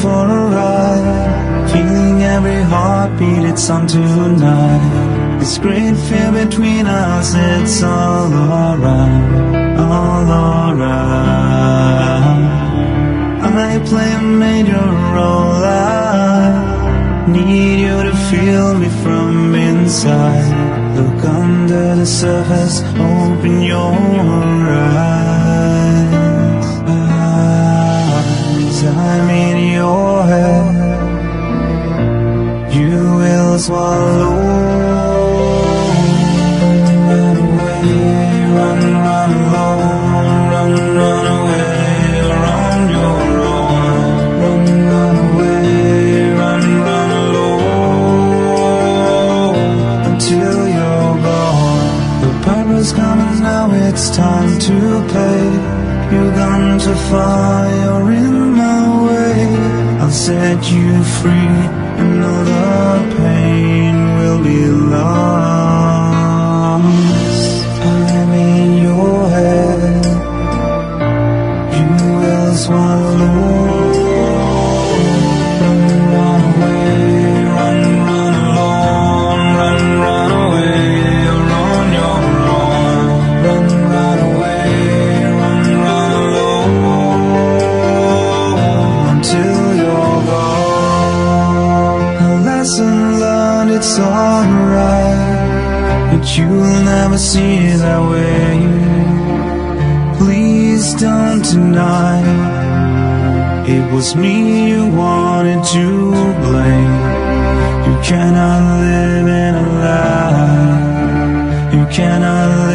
for a ride, feeling every heartbeat, it's on tonight. This great fear between us, it's all alright, all alright. I play a major role, I need you to feel me from inside. Look under the surface, open your eyes. I'm in your head, you will swallow. Run away, run, run alone, run, run away, run your own. Run, run away, run, run alone, until you're gone. The piper's coming now, it's time to play. You've gone too far, you're in my way. I'll set you free, and all the pain will be lost. I'm in your head, you will swallow. Run, run away, run, run alone, run, run away, you're on your own. Run, run away, run, run alone, until you're gone. A lesson learned, it's alright, but you'll never see it that way. Please don't deny it was me you wanted to blame. You cannot live in a lie, you cannot